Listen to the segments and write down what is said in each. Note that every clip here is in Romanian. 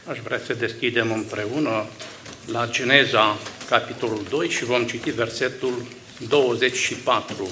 Aș vrea să deschidem împreună la Geneza, capitolul 2 și vom citi versetul 24.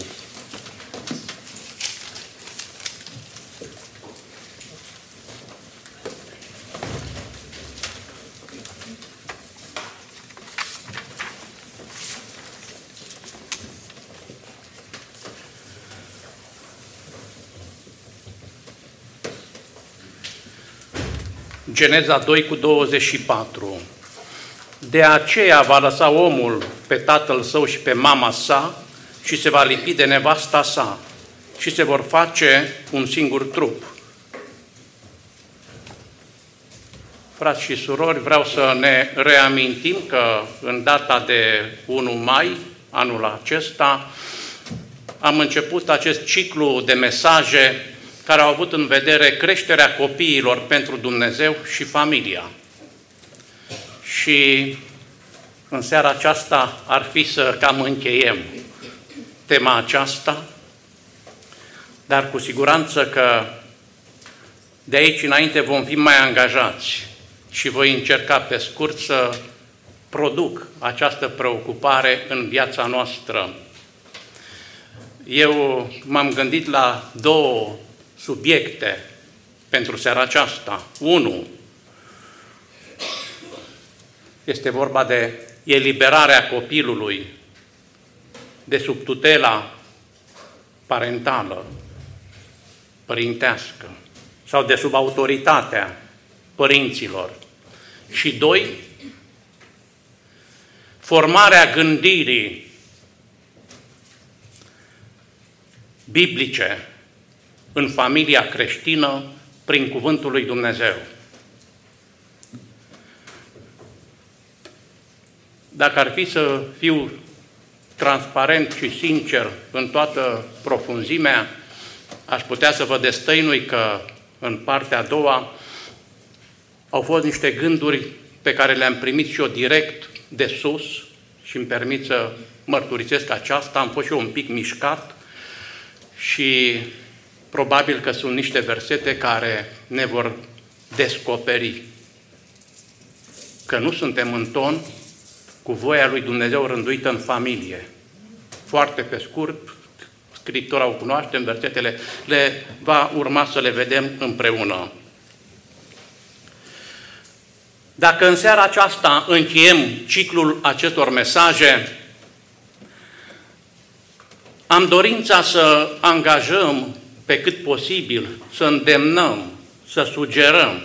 Geneza 2 cu 24. De aceea va lăsa omul pe tatăl său și pe mama sa și se va lipi de nevasta sa și se vor face un singur trup. Frați și surori, vreau să ne reamintim că în data de 1 mai anul acesta am început acest ciclu de mesaje care au avut în vedere creșterea copiilor pentru Dumnezeu și familia. Și în seara aceasta ar fi să cam încheiem tema aceasta, dar cu siguranță că de aici înainte vom fi mai angajați și voi încerca pe scurt să produc această preocupare în viața noastră. Eu m-am gândit la două subiecte pentru seara aceasta. 1. Este vorba de eliberarea copilului de sub tutela parentală, părintească, sau de sub autoritatea părinților. Și 2. Formarea gândirii biblice în familia creștină prin Cuvântul lui Dumnezeu. Dacă ar fi să fiu transparent și sincer în toată profunzimea, aș putea să vă destăinui că în partea a doua au fost niște gânduri pe care le-am primit și eu direct de sus și îmi permit să mărturisesc aceasta. Am fost și eu un pic mișcat și probabil că sunt niște versete care ne vor descoperi că nu suntem în ton cu voia lui Dumnezeu rânduită în familie. Foarte pe scurt, Scriptura o cunoaștem, versetele le va urma să le vedem împreună. Dacă în seara aceasta încheiem ciclul acestor mesaje, am dorința să angajăm pe cât posibil, să îndemnăm, să sugerăm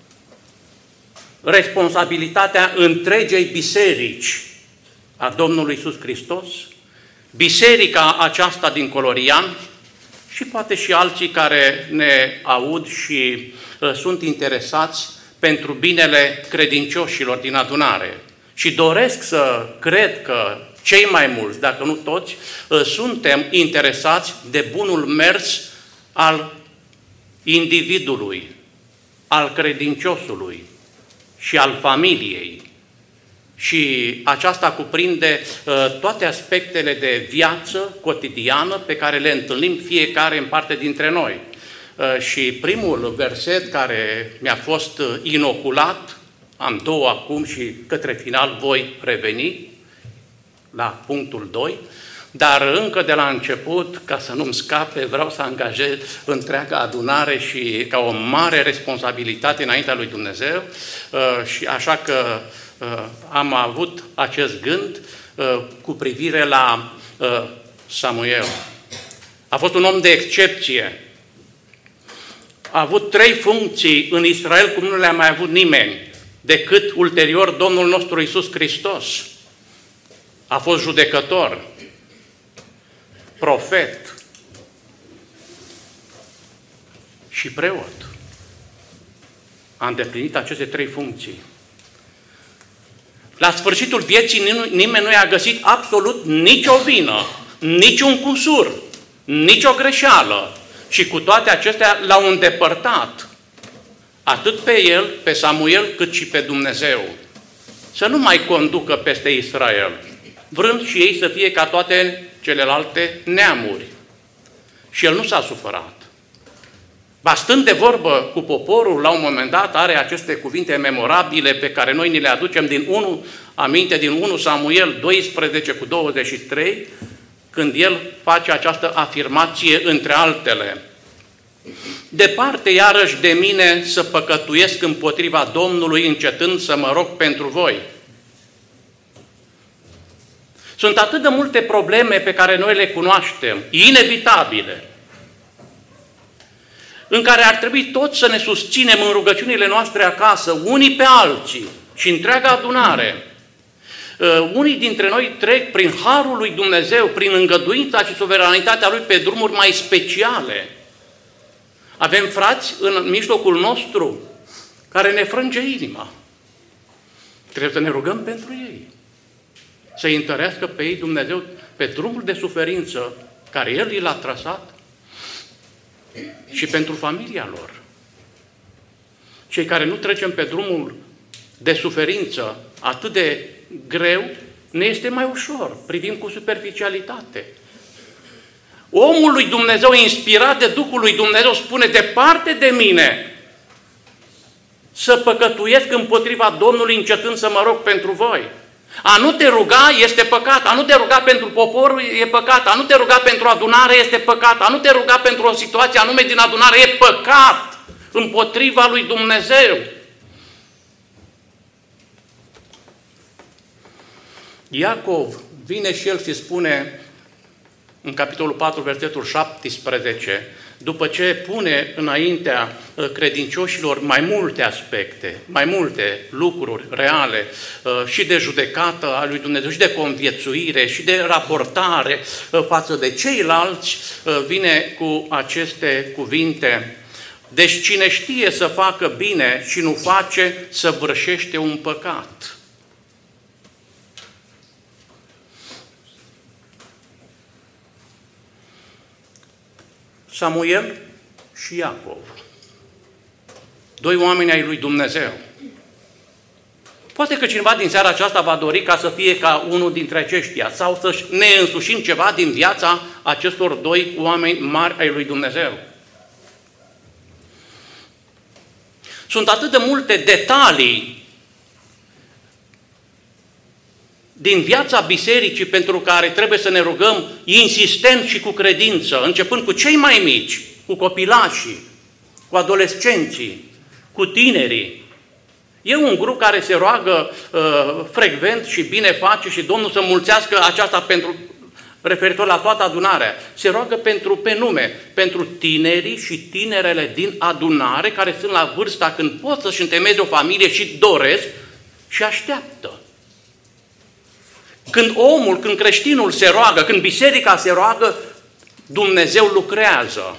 responsabilitatea întregei biserici a Domnului Iisus Hristos, biserica aceasta din Colorian și poate și alții care ne aud și sunt interesați pentru binele credincioșilor din adunare. Și doresc să cred că cei mai mulți, dacă nu toți, suntem interesați de bunul mers al individului, al credinciosului și al familiei. Și aceasta cuprinde toate aspectele de viață cotidiană pe care le întâlnim fiecare în parte dintre noi. Și primul verset care mi-a fost inoculat, am două acum și către final voi reveni la punctul 2, dar încă de la început, ca să nu-mi scape, vreau să angajez întreaga adunare și ca o mare responsabilitate înaintea lui Dumnezeu și așa că am avut acest gând cu privire la Samuel. A fost un om de excepție. A avut 3 funcții în Israel cum nu le-a mai avut nimeni, decât ulterior Domnul nostru Iisus Hristos. A fost judecător, profet și preot. A îndeplinit aceste 3 funcții. La sfârșitul vieții nimeni nu i-a găsit absolut nicio vină, niciun cusur, nicio greșeală. Și cu toate acestea l-au îndepărtat atât pe el, pe Samuel, cât și pe Dumnezeu. Să nu mai conducă peste Israel, vrând și ei să fie ca toate celelalte neamuri. Și el nu s-a supărat. Ba stând de vorbă cu poporul, la un moment dat are aceste cuvinte memorabile pe care noi ni le aducem din 1 Samuel 12 cu 23, când el face această afirmație între altele. Departe iarăși de mine să păcătuiesc împotriva Domnului, încetând să mă rog pentru voi. Sunt atât de multe probleme pe care noi le cunoaștem, inevitabile, în care ar trebui toți să ne susținem în rugăciunile noastre acasă, unii pe alții și întreaga adunare. Unii dintre noi trec prin harul lui Dumnezeu, prin îngăduința și suveranitatea Lui pe drumuri mai speciale. Avem frați în mijlocul nostru care ne frânge inima. Trebuie să ne rugăm pentru ei. Să-i întărească pe ei Dumnezeu pe drumul de suferință care El i l-a trasat și pentru familia lor. Cei care nu trecem pe drumul de suferință atât de greu, ne este mai ușor, privim cu superficialitate. Omul lui Dumnezeu, inspirat de Duhul lui Dumnezeu, spune: departe de mine să păcătuiesc împotriva Domnului, încetând să mă rog pentru voi. A nu te ruga este păcat, a nu te ruga pentru popor e păcat, a nu te ruga pentru adunare este păcat, a nu te ruga pentru o situație anume din adunare e păcat împotriva lui Dumnezeu. Iacov vine și el și spune în capitolul 4, versetul 17, după ce pune înaintea credincioșilor mai multe aspecte, mai multe lucruri reale și de judecată a lui Dumnezeu, și de conviețuire, și de raportare față de ceilalți, vine cu aceste cuvinte: deci cine știe să facă bine și nu face, săvârșește un păcat. Samuel și Iacov, doi oameni ai lui Dumnezeu. Poate că cineva din seara aceasta va dori ca să fie ca unul dintre aceștia sau să ne însușim ceva din viața acestor doi oameni mari ai lui Dumnezeu. Sunt atât de multe detalii din viața bisericii pentru care trebuie să ne rugăm insistent și cu credință, începând cu cei mai mici, cu copilașii, cu adolescenții, cu tinerii. E un grup care se roagă frecvent și bine face și Domnul să mulțească aceasta pentru, referitor la toată adunarea. Se roagă pe nume, pentru tinerii și tinerele din adunare care sunt la vârsta când pot să-și întemeieze o familie și doresc și așteaptă. Când creștinul se roagă, când biserica se roagă, Dumnezeu lucrează.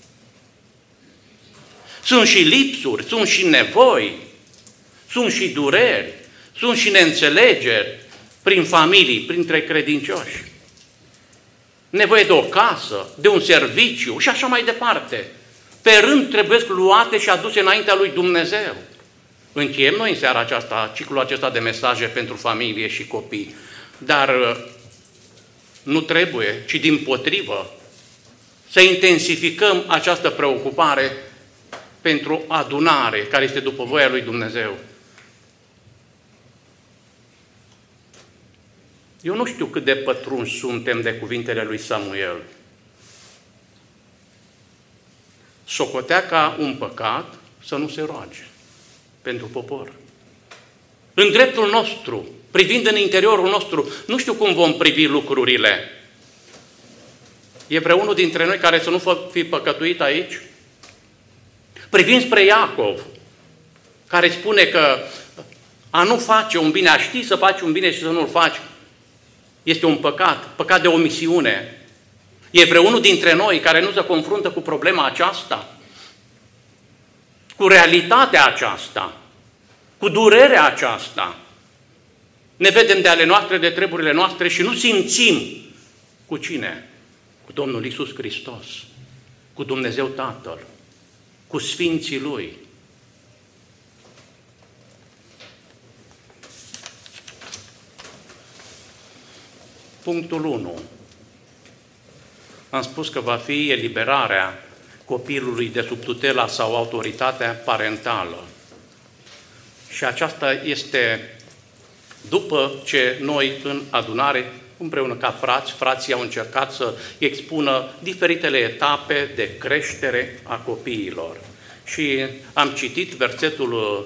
Sunt și lipsuri, sunt și nevoi, sunt și dureri, sunt și neînțelegeri prin familii, printre credincioși. Nevoie de o casă, de un serviciu și așa mai departe. Pe rând trebuie luate și aduse înaintea lui Dumnezeu. Încheiem noi în seara aceasta ciclul acesta de mesaje pentru familie și copii. Dar nu trebuie, ci dimpotrivă, să intensificăm această preocupare pentru adunare, care este după voia lui Dumnezeu. Eu nu știu cât de pătrunși suntem de cuvintele lui Samuel. Socotea ca un păcat să nu se roage pentru popor. În dreptul nostru, privind în interiorul nostru, nu știu cum vom privi lucrurile. E vreunul dintre noi care să nu fi păcătuit aici? Privind spre Iacov, care spune că a nu face un bine, a ști să faci un bine și să nu-l faci, este un păcat de omisiune. E vreunul dintre noi care nu se confruntă cu problema aceasta, cu realitatea aceasta, cu durerea aceasta. Ne vedem de ale noastre, de treburile noastre și nu simțim cu cine? Cu Domnul Iisus Hristos, cu Dumnezeu Tatăl, cu Sfinții Lui. Punctul 1. Am spus că va fi eliberarea copilului de sub tutela sau autoritatea parentală. Și aceasta este după ce noi în adunare, împreună ca frații au încercat să expună diferitele etape de creștere a copiilor. Și am citit versetul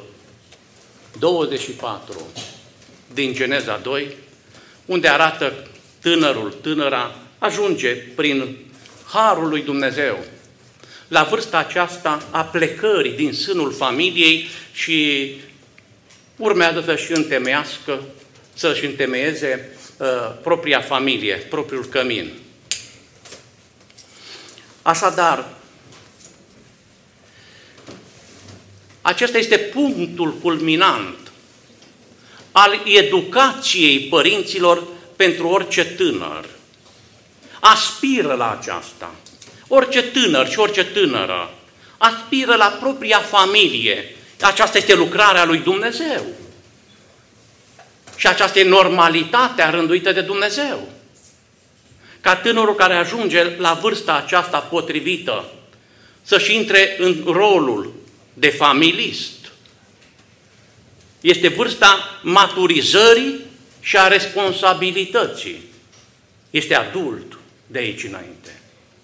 24 din Geneza 2, unde arată tânăra ajunge prin harul lui Dumnezeu la vârsta aceasta a plecării din sânul familiei și urmează să-și întemeieze propria familie, propriul cămin. Așadar, acesta este punctul culminant al educației părinților pentru orice tânăr. Aspiră la aceasta. Orice tânăr și orice tânără aspiră la propria familie. Aceasta este lucrarea lui Dumnezeu. Și aceasta e normalitatea rânduită de Dumnezeu. Ca tânărul care ajunge la vârsta aceasta potrivită să-și intre în rolul de familist. Este vârsta maturizării și a responsabilității. Este adult de aici înainte.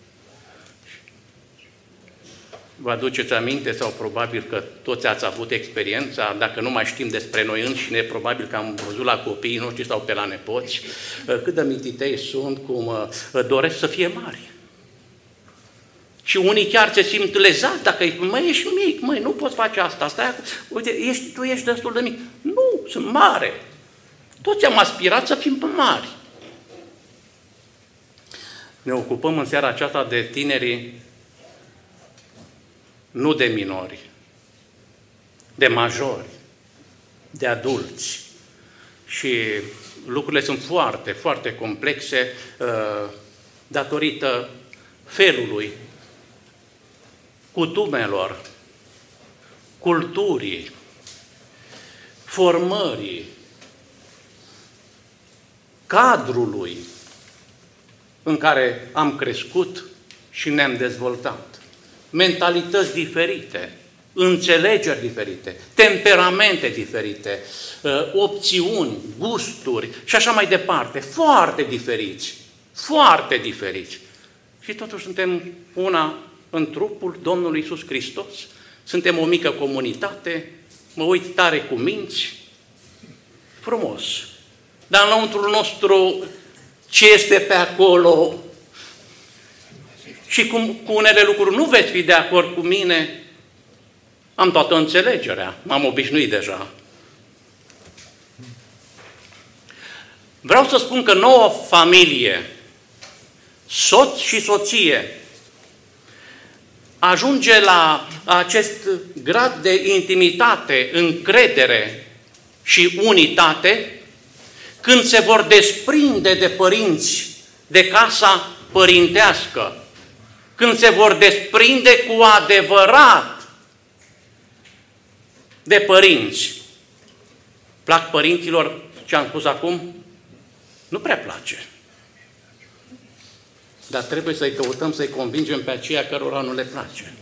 Vă aduceți aminte, sau probabil că toți ați avut experiența, dacă nu mai știm despre noi înșine, probabil că am văzut la copiii noștri sau pe la nepoți, cât de mititei sunt, cum doresc să fie mari. Și unii chiar se simt lezați dacă îi spun, măi, ești mic, măi, nu poți face asta, stai, uite, tu ești destul de mic. Nu, sunt mare. Toți am aspirat să fim mari. Ne ocupăm în seara aceasta de tinerii, nu de minori, de majori, de adulți. Și lucrurile sunt foarte, foarte complexe datorită felului, cutumelor, culturii, formării, cadrului în care am crescut și ne-am dezvoltat. Mentalități diferite, înțelegeri diferite, temperamente diferite, opțiuni, gusturi și așa mai departe, foarte diferiți, foarte diferiți. Și totuși suntem una în trupul Domnului Iisus Hristos, suntem o mică comunitate, mă uit tare cu minți, frumos. Dar înăuntrul nostru, ce este pe acolo? Și cu unele lucruri nu veți fi de acord cu mine, am toată înțelegerea, m-am obișnuit deja. Vreau să spun că nouă familie, soț și soție, ajunge la acest grad de intimitate, încredere și unitate când se vor desprinde de părinți, de casa părintească, când se vor desprinde cu adevărat de părinți. Plac părinților ce am spus acum? Nu prea place. Dar trebuie să-i căutăm, să-i convingem pe aceia cărora nu le place.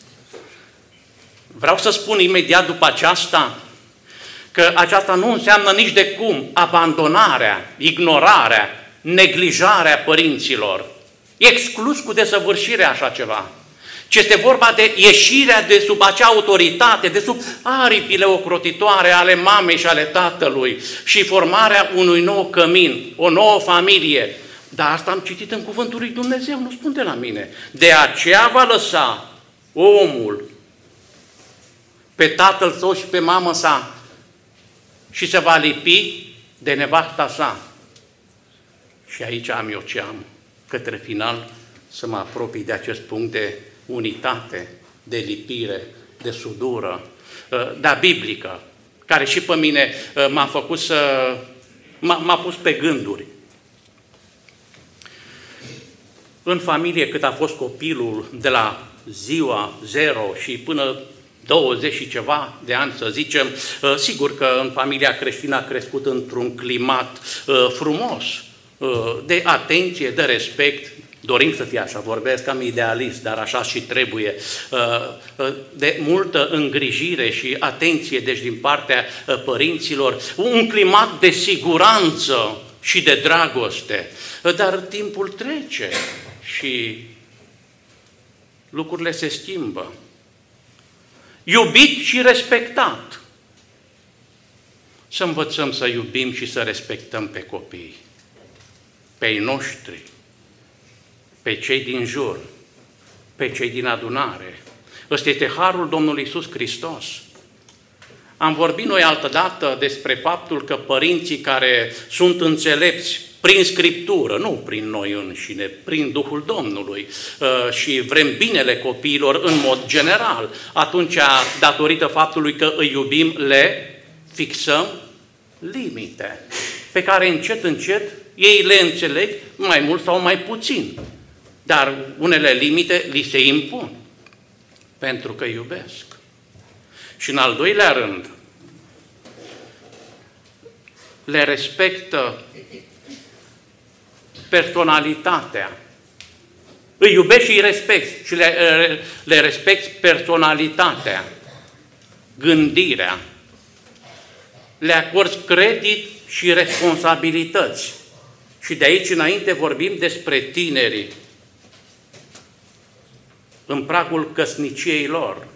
Vreau să spun imediat după aceasta că aceasta nu înseamnă nici de cum abandonarea, ignorarea, neglijarea părinților. Exclus cu desăvârșire așa ceva. Ci este vorba de ieșirea de sub acea autoritate, de sub aripile ocrotitoare ale mamei și ale tatălui și formarea unui nou cămin, o nouă familie. Dar asta am citit în cuvântul lui Dumnezeu, nu spun de la mine. De aceea va lăsa omul pe tatăl său și pe mama sa și se va lipi de nevasta sa. Și aici am eu ce am, către final, să mă apropii de acest punct de unitate, de lipire, de sudură, dar biblică, care și pe mine m-a pus pe gânduri. În familie, cât a fost copilul de la ziua 0 și până 20 și ceva de ani, să zicem, sigur că în familia creștină a crescut într-un climat frumos, de atenție, de respect, Dorim să fie așa, vorbesc cam idealist, dar așa și trebuie, de multă îngrijire și atenție, deci din partea părinților, un climat de siguranță și de dragoste. Dar timpul trece și lucrurile se schimbă. Iubit și respectat. Să învățăm să iubim și să respectăm pe copii, pe ei noștri, pe cei din jur, pe cei din adunare. Ăsta este harul Domnului Iisus Hristos. Am vorbit noi altădată despre faptul că părinții care sunt înțelepți prin Scriptură, nu prin noi înșine, prin Duhul Domnului și vrem binele copiilor în mod general, atunci, datorită faptului că îi iubim, le fixăm limite, pe care încet, încet ei le înțeleg mai mult sau mai puțin. Dar unele limite li se impun, pentru că iubesc. Și în al doilea rând, le respectă personalitatea. Îi iubești și îi respecti și le respecti personalitatea, gândirea. Le acorzi credit și responsabilități. Și de aici înainte vorbim despre tinerii în pragul căsniciei lor.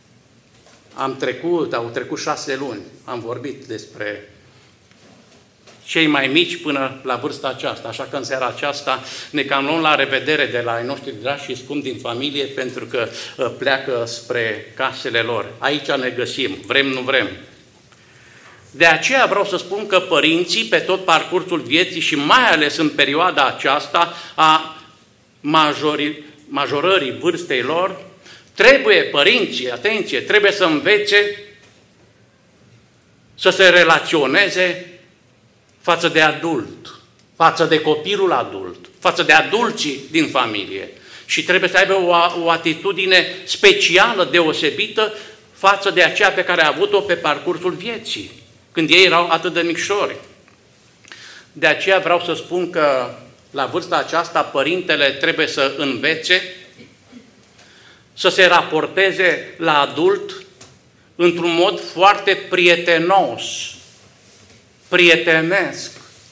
Au trecut 6 luni, am vorbit despre cei mai mici până la vârsta aceasta, așa că în seara aceasta ne cam luăm la revedere de la ai noștri dragi și scumpi din familie, pentru că pleacă spre casele lor. Aici ne găsim, vrem, nu vrem. De aceea vreau să spun că părinții, pe tot parcursul vieții și mai ales în perioada aceasta a majorării vârstei lor, părinții, atenție, trebuie să învețe să se relaționeze față de adult, față de copilul adult, față de adulții din familie. Și trebuie să aibă o atitudine specială, deosebită, față de aceea pe care a avut-o pe parcursul vieții, când ei erau atât de micșori. De aceea vreau să spun că la vârsta aceasta părintele trebuie să învețe să se raporteze la adult într-un mod foarte prietenos, prietenesc,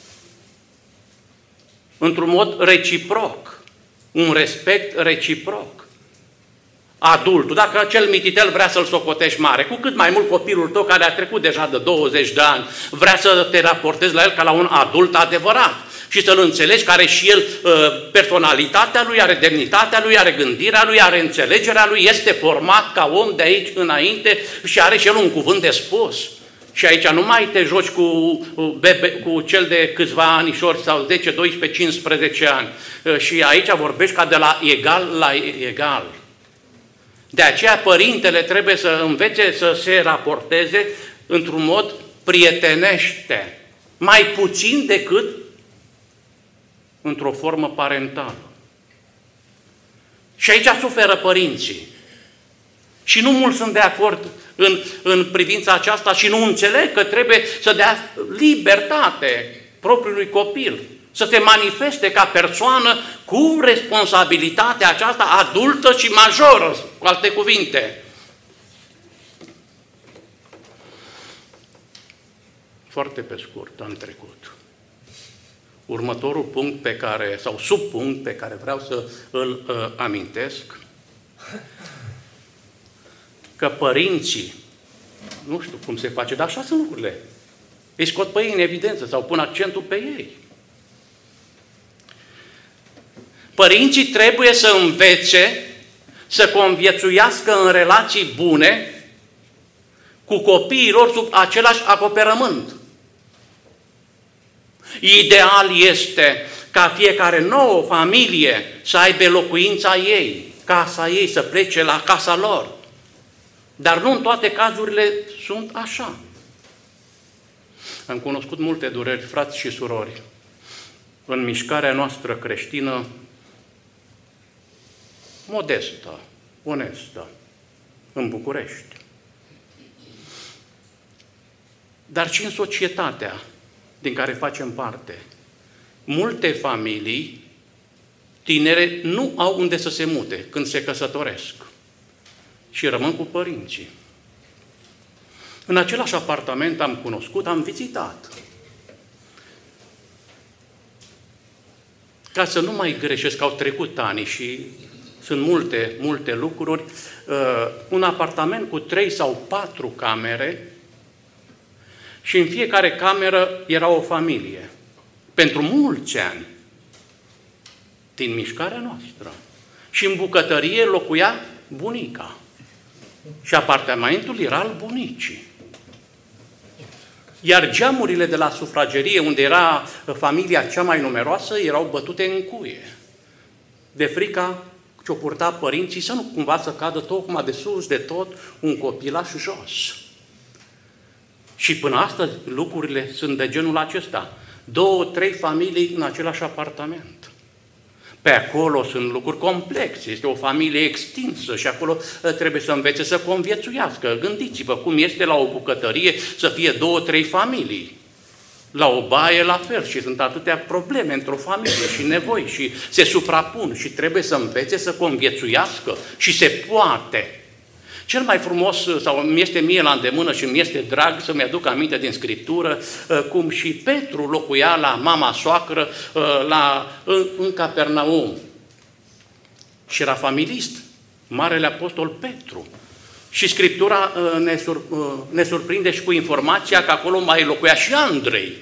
într-un mod reciproc, un respect reciproc. Adultul, dacă acel mititel vrea să-l socotești mare, cu cât mai mult copilul tău care a trecut deja de 20 de ani, vrea să te raportezi la el ca la un adult adevărat și să-l înțelegi că are și el personalitatea lui, are demnitatea lui, are gândirea lui, are înțelegerea lui, este format ca om de aici înainte și are și el un cuvânt de spus. Și aici nu mai te joci cu cel de câțiva anișori sau 10, 12, 15 ani. Și aici vorbești ca de la egal la egal. De aceea părintele trebuie să învețe să se raporteze într-un mod prietenește, mai puțin decât într-o formă parentală. Și aici suferă părinții. Și nu mulți sunt de acord în privința aceasta și nu înțeleg că trebuie să dea libertate propriului copil, să se manifeste ca persoană cu responsabilitatea aceasta adultă și majoră, cu alte cuvinte. Foarte pe scurt am trecut. Următorul punct sau subpunct pe care vreau să îl amintesc, că părinții, nu știu cum se face, dar așa sunt lucrurile, îi scot pe ei în evidență sau pun accentul pe ei. Părinții trebuie să învețe să conviețuiască în relații bune cu copiii lor sub același acoperământ. Ideal este ca fiecare nouă familie să aibă locuința ei, casa ei, să plece la casa lor. Dar nu în toate cazurile sunt așa. Am cunoscut multe dureri, frați și surori, în mișcarea noastră creștină, modestă, onestă, în București. Dar și în societatea din care facem parte. Multe familii tinere nu au unde să se mute când se căsătoresc și rămân cu părinții. În același apartament am cunoscut, am vizitat. Ca să nu mai greșesc, au trecut ani și sunt multe lucruri. Un apartament cu 3 sau 4 camere și în fiecare cameră era o familie. Pentru mulți ani, din mișcarea noastră. Și în bucătărie locuia bunica. Și apartamentul era al bunicii. Iar geamurile de la sufragerie, unde era familia cea mai numeroasă, erau bătute în cuie. De frica ce-o purta părinții să nu cumva să cadă tocmai de sus de tot un copilaș jos. Și până astăzi lucrurile sunt de genul acesta. 2-3 familii în același apartament. Pe acolo sunt lucruri complexe, este o familie extinsă și acolo trebuie să învețe să conviețuiască. Gândiți-vă cum este la o bucătărie să fie 2-3 familii. La o baie la fel și sunt atâtea probleme într-o familie și nevoi și se suprapun și trebuie să învețe să conviețuiască și se poate. Cel mai frumos, sau mi este mie la îndemână și mi este drag să-mi aduc aminte din Scriptură, cum și Petru locuia la mama soacră în Capernaum. Și era familist, Marele Apostol Petru. Și Scriptura ne surprinde și cu informația că acolo mai locuia și Andrei.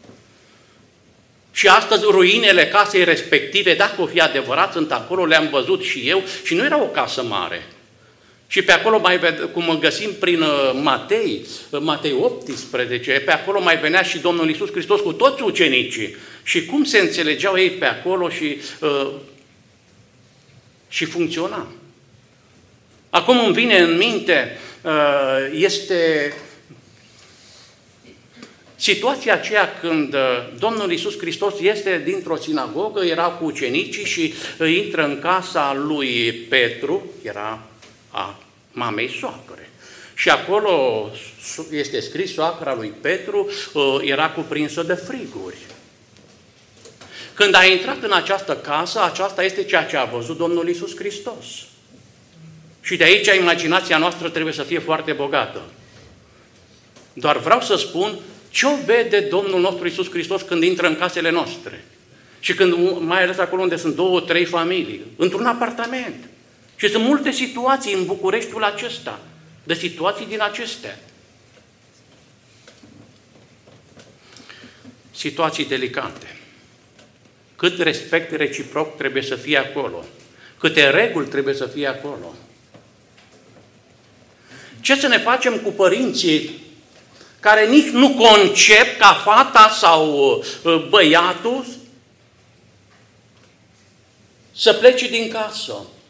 Și astăzi ruinele casei respective, dacă o fi adevărat, sunt acolo, le-am văzut și eu, și nu era o casă mare. Și pe acolo, cum găsim prin Matei 18, pe acolo mai venea și Domnul Iisus Hristos cu toți ucenicii. Și cum se înțelegeau ei pe acolo și funcționa. Acum îmi vine în minte, este situația aceea când Domnul Iisus Hristos este dintr-o sinagogă, era cu ucenicii și intră în casa lui Petru, era a mamei soacre. Și acolo este scris, soacra lui Petru era cuprinsă de friguri. Când a intrat în această casă, aceasta este ceea ce a văzut Domnul Iisus Hristos. Și de aici imaginația noastră trebuie să fie foarte bogată. Doar vreau să spun ce o vede Domnul nostru Iisus Hristos când intră în casele noastre. Și când, mai ales acolo unde sunt 2-3 familii, într-un apartament. Și sunt multe situații în Bucureștiul acesta, de situații din acestea. Situații delicate. Cât respect reciproc trebuie să fie acolo. Câte reguli trebuie să fie acolo. Ce să ne facem cu părinții care nici nu concep ca fata sau băiatul să plece din casă?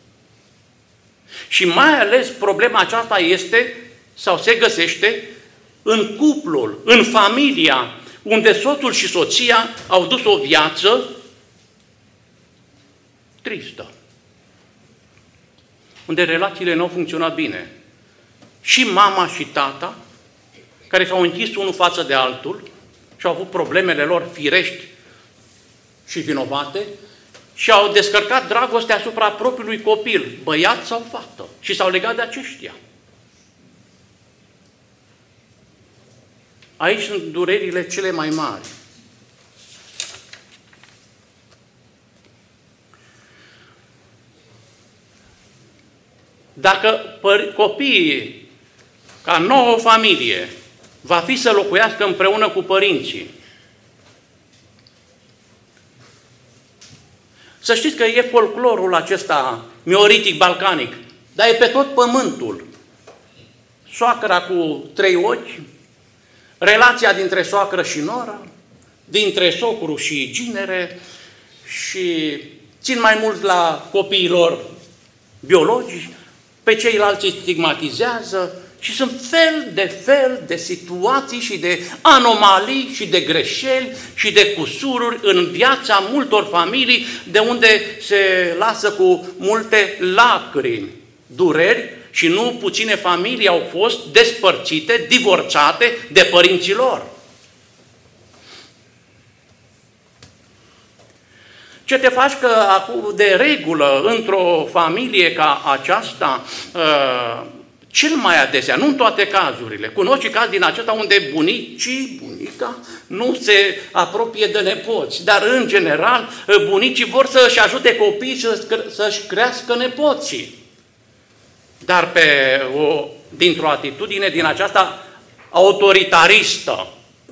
Și mai ales problema aceasta este sau se găsește în cuplul, în familia, unde soțul și soția au dus o viață tristă. Unde relațiile nu au funcționat bine. Și mama și tata, care s-au închis unul față de altul și au avut problemele lor firești și vinovate, și au descărcat dragostea asupra propriului copil, băiat sau fată, și s-au legat de aceștia. Aici sunt durerile cele mai mari. Dacă copiii, ca nouă familie, va fi să locuiască împreună cu părinții, să știți că e folclorul acesta mioritic, balcanic, dar e pe tot pământul. Soacra cu 3 ochi, relația dintre soacră și noră, dintre socru și ginere, și țin mai mult la copiilor biologici, pe ceilalți îi stigmatizează și sunt fel de situații și de anomalii și de greșeli și de cusururi în viața multor familii, de unde se lasă cu multe lacrimi, dureri, și nu puține familii au fost despărțite, divorțate de părinții lor. Ce te faci că de regulă, într-o familie ca aceasta, cel mai adesea, nu în toate cazurile, cunosc și caz din acesta unde bunica, nu se apropie de nepoți, dar în general bunicii vor să-și ajute copiii să-și crească nepoții. Dar dintr-o atitudine din aceasta autoritaristă.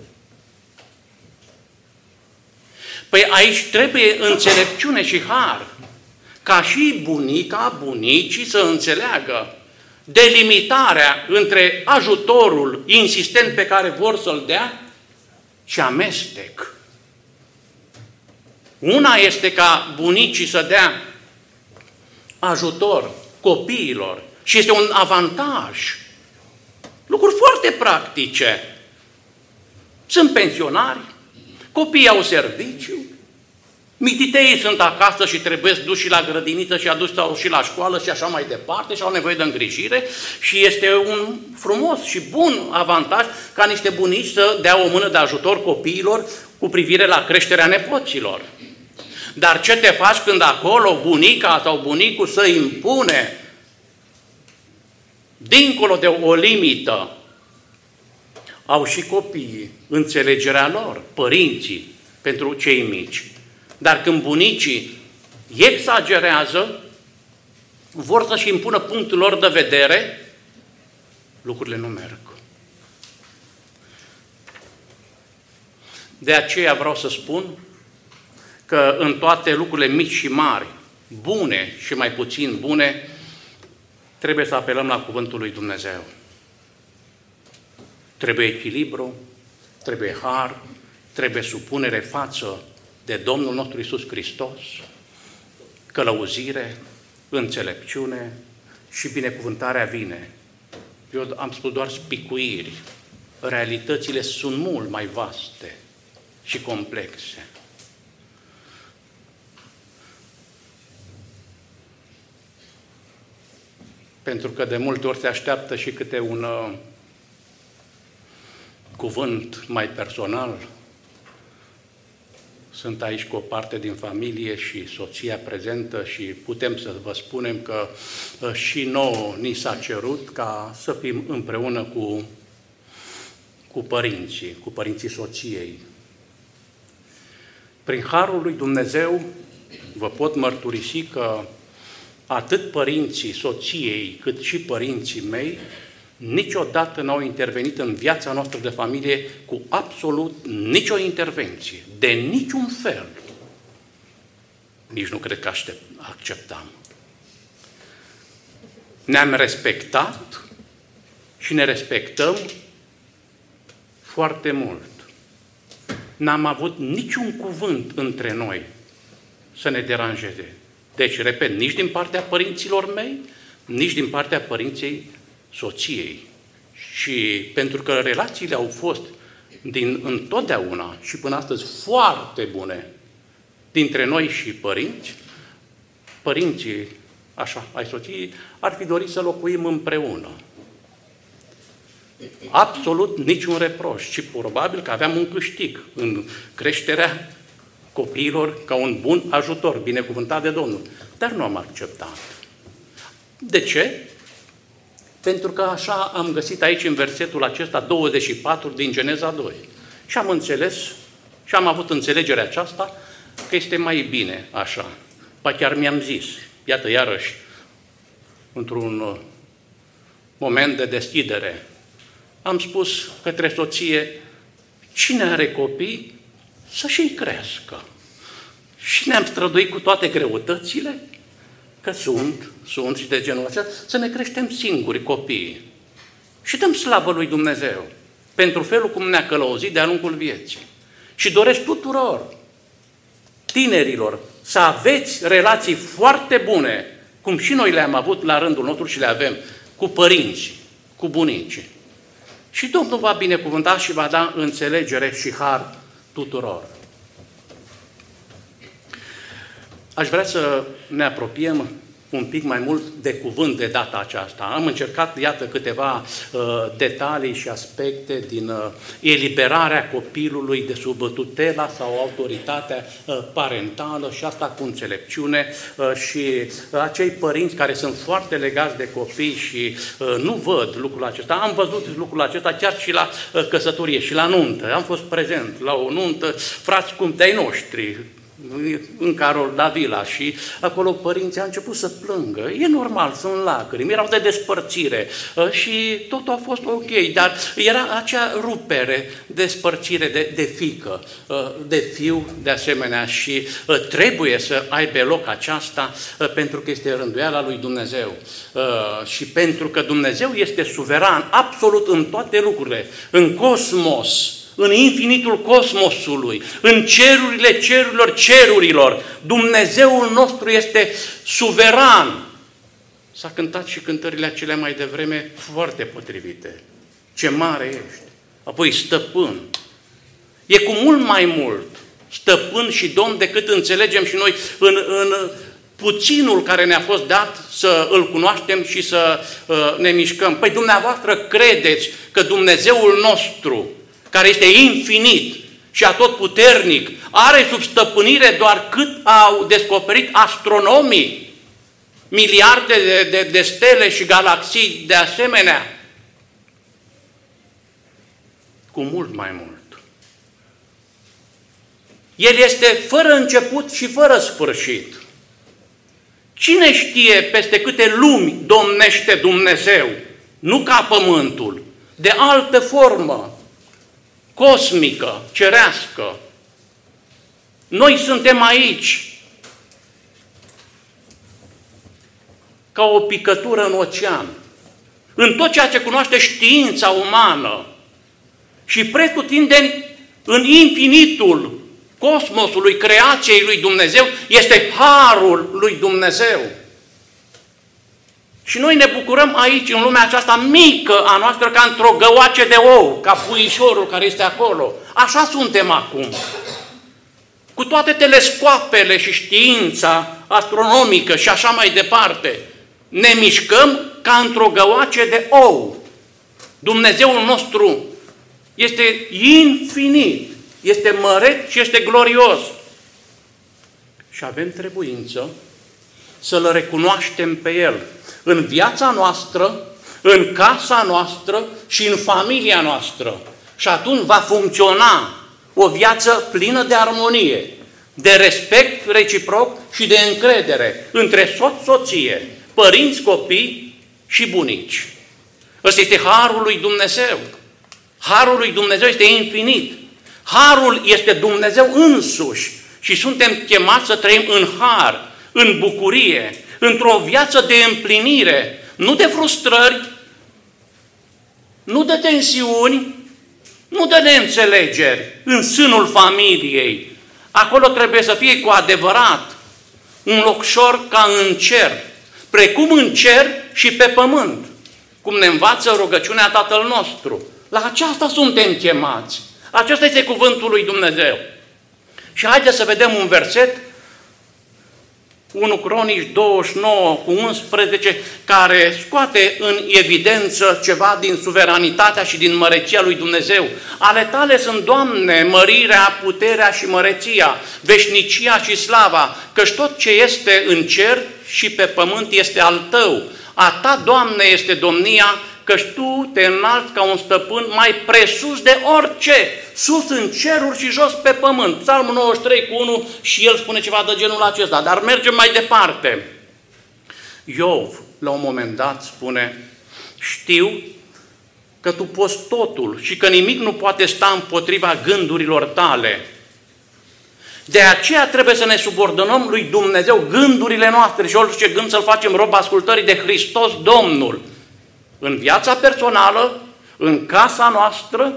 Păi aici trebuie înțelepciune și har, ca și bunicii să înțeleagă delimitarea între ajutorul insistent pe care vor să-l dea și amestec. Una este ca bunicii să dea ajutor copiilor și este un avantaj. Lucruri foarte practice. Sunt pensionari, copiii au serviciu, mititeii sunt acasă și trebuie duși la grădiniță și aduși și la școală și așa mai departe și au nevoie de îngrijire și este un frumos și bun avantaj ca niște bunici să dea o mână de ajutor copiilor cu privire la creșterea nepoților. Dar ce te faci când acolo bunica sau bunicul să impune dincolo de o limită? Au și copiii înțelegerea lor, părinții, pentru cei mici. Dar când bunicii exagerează, vor să-și impună punctul lor de vedere, lucrurile nu merg. De aceea vreau să spun că în toate lucrurile mici și mari, bune și mai puțin bune, trebuie să apelăm la Cuvântul lui Dumnezeu. Trebuie echilibru, trebuie har, trebuie supunere față de Domnul nostru Iisus Hristos, călăuzire, înțelepciune și binecuvântarea vine. Eu am spus doar spicuiri. Realitățile sunt mult mai vaste și complexe. Pentru că de multe ori se așteaptă și câte un cuvânt mai personal. Sunt aici cu o parte din familie și soția prezentă și putem să vă spunem că și nouă ni s-a cerut ca să fim împreună cu părinții soției. Prin harul lui Dumnezeu vă pot mărturisi că atât părinții soției cât și părinții mei niciodată n-au intervenit în viața noastră de familie cu absolut nicio intervenție, de niciun fel. Nici nu cred că acceptam. Ne-am respectat și ne respectăm foarte mult. N-am avut niciun cuvânt între noi să ne deranjeze. Deci, repet, nici din partea părinților mei, nici din partea părinței soției. Și pentru că relațiile au fost din întotdeauna și până astăzi foarte bune dintre noi și părinții așa, ai soției, ar fi dorit să locuim împreună. Absolut niciun reproș, ci probabil că aveam un câștig în creșterea copiilor ca un bun ajutor, binecuvântat de Domnul. Dar nu am acceptat. De ce? Pentru că așa am găsit aici în versetul acesta 24 din Geneza 2. Și am înțeles și am avut înțelegerea aceasta că este mai bine așa. Ba chiar mi-am zis, iată iarăși, într-un moment de deschidere, am spus către soție, cine are copii, să și-i crească. Și ne-am străduit cu toate greutățile, că sunt și de genul acesta, să ne creștem singuri copiii. Și dăm slavă lui Dumnezeu pentru felul cum ne-a călăuzit de-a lungul vieții. Și doresc tuturor tinerilor să aveți relații foarte bune, cum și noi le-am avut la rândul nostru și le avem, cu părinții, cu bunicii. Și Domnul va binecuvânta și va da înțelegere și har tuturor. Aș vrea să ne apropiem un pic mai mult de cuvânt de data aceasta. Am încercat, iată, câteva detalii și aspecte din eliberarea copilului de sub tutela sau autoritatea parentală și asta cu înțelepciune și acei părinți care sunt foarte legați de copii și nu văd lucrul acesta. Am văzut lucrul acesta chiar și la căsătorie și la nuntă. Am fost prezent la o nuntă, frați cum de-ai noștri, în Carol Davila și acolo părinții au început să plângă. E normal, sunt lacrimi, erau de despărțire și totul a fost ok, dar era acea rupere, despărțire de fiică, de fiu de asemenea și trebuie să aibă loc aceasta pentru că este rânduiala lui Dumnezeu și pentru că Dumnezeu este suveran absolut în toate lucrurile, în cosmos, în infinitul cosmosului, în cerurile cerurilor, Dumnezeul nostru este suveran. S-a cântat și cântările acelea mai devreme foarte potrivite. Ce mare ești! Apoi stăpân. E cu mult mai mult stăpân și domn decât înțelegem și noi în puținul care ne-a fost dat să îl cunoaștem și să ne mișcăm. Păi dumneavoastră credeți că Dumnezeul nostru, care este infinit și atotputernic, are sub stăpânire doar cât au descoperit astronomii, miliarde de stele și galaxii de asemenea? Cu mult mai mult. El este fără început și fără sfârșit. Cine știe peste câte lumi domnește Dumnezeu? Nu ca pământul, de altă formă, cosmică, cerească. Noi suntem aici ca o picătură în ocean, în tot ceea ce cunoaște știința umană și pretutindeni în infinitul cosmosului, creației lui Dumnezeu, este harul lui Dumnezeu. Și noi ne bucurăm aici, în lumea aceasta mică a noastră, ca într-o găoace de ou, ca puișorul care este acolo. Așa suntem acum. Cu toate telescoapele și știința astronomică și așa mai departe, ne mișcăm ca într-o găoace de ou. Dumnezeul nostru este infinit, este măreț și este glorios. Și avem trebuință să-L recunoaștem pe El în viața noastră, în casa noastră și în familia noastră. Și atunci va funcționa o viață plină de armonie, de respect reciproc și de încredere între soț-soție, părinți, copii și bunici. Ăsta este harul lui Dumnezeu. Harul lui Dumnezeu este infinit. Harul este Dumnezeu însuși și suntem chemați să trăim în har, în bucurie, într-o viață de împlinire, nu de frustrări, nu de tensiuni, nu de neînțelegeri în sânul familiei. Acolo trebuie să fie cu adevărat un locșor ca în cer, precum în cer și pe pământ, cum ne învață rugăciunea Tatăl nostru. La aceasta suntem chemați. Acesta este cuvântul lui Dumnezeu. Și haideți să vedem un verset, 1 Cronici 29 cu 11, care scoate în evidență ceva din suveranitatea și din măreția lui Dumnezeu. Ale tale sunt, Doamne, mărirea, puterea și măreția, veșnicia și slava, căci tot ce este în cer și pe pământ este al tău. A ta, Doamne, este domnia, căci tu te înalți ca un stăpân mai presus de orice, sus în ceruri și jos pe pământ. Psalmul 93 cu 1 și el spune ceva de genul acesta, dar mergem mai departe. Iov, la un moment dat, spune, știu că tu poți totul și că nimic nu poate sta împotriva gândurilor tale. De aceea trebuie să ne subordonăm lui Dumnezeu gândurile noastre și orice gând să-l facem rob ascultării de Hristos Domnul. În viața personală, în casa noastră,